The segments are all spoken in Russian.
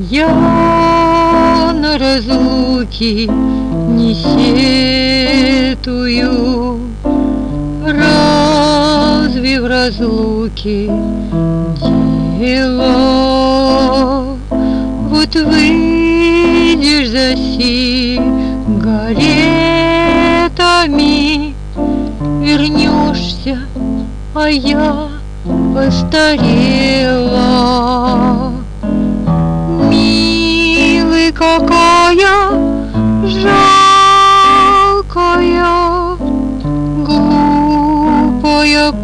Я на разлуки не сетую, разве в разлуке дело? Вот выйдешь за сигаретами, вернешься, а я постарела. Милый, какая жалкая, глупая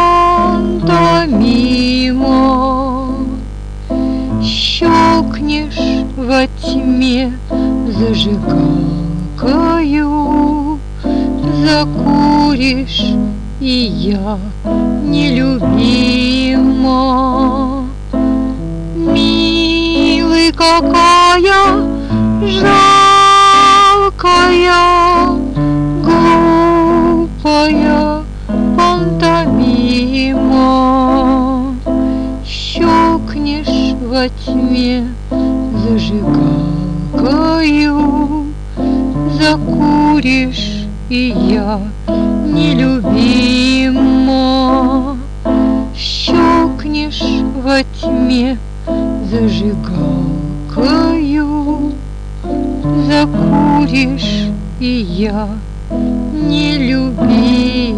пантомима. Щелкнешь во тьме зажигалкою, закуришь, и я нелюбима. Милый, какая жалкая, глупая пантомима. Щелкнешь во тьме зажигалкою, закуришь, и я нелюбима. Щелкнешь во тьме зажигалкою, закуришь, и я нелюбима.